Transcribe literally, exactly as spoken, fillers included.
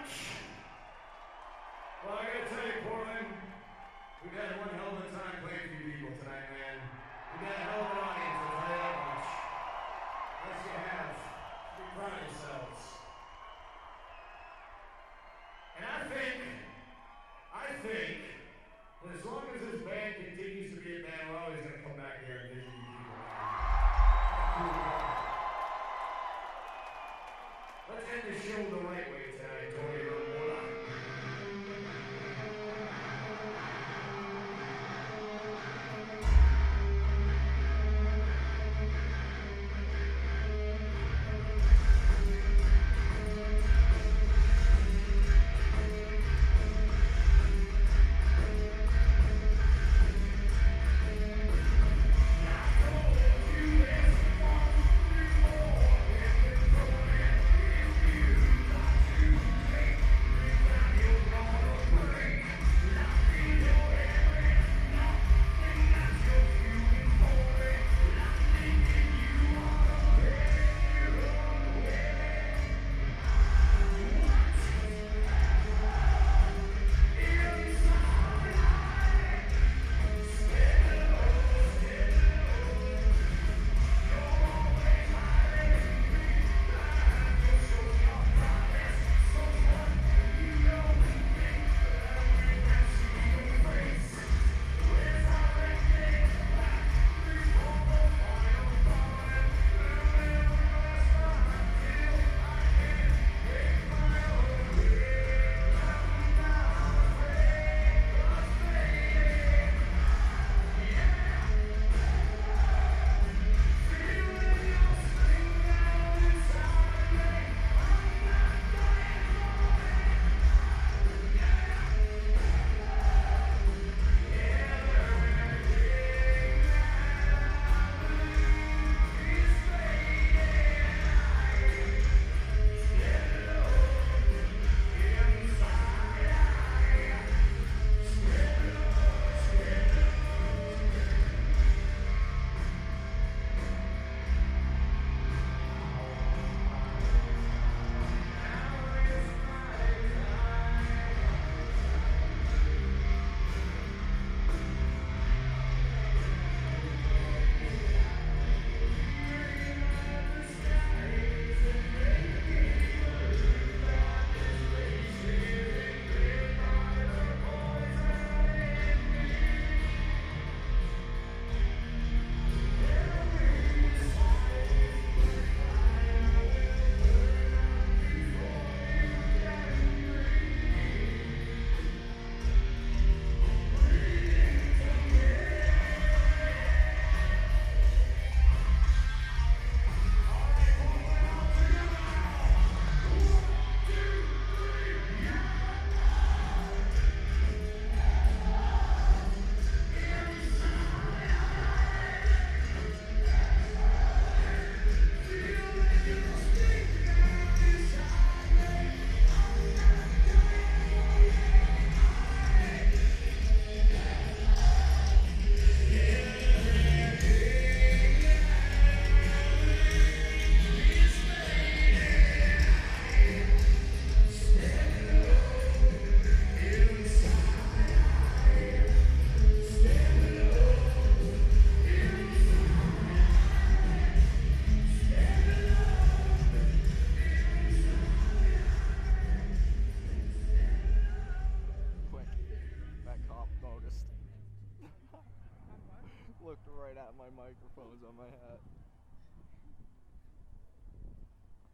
much. Well, I gotta tell you, Portland, we've had one hell of a time playing for you people tonight, man. We've got a hell of an audience, I'll tell you that much. Yes, you have. Be proud of yourselves. And I think, I think, that as long as this band continues to be a band, we're always gonna come back here and visit you people. Let's end the show the right way tonight, Tony Ramona. Looked right at my microphones on my hat.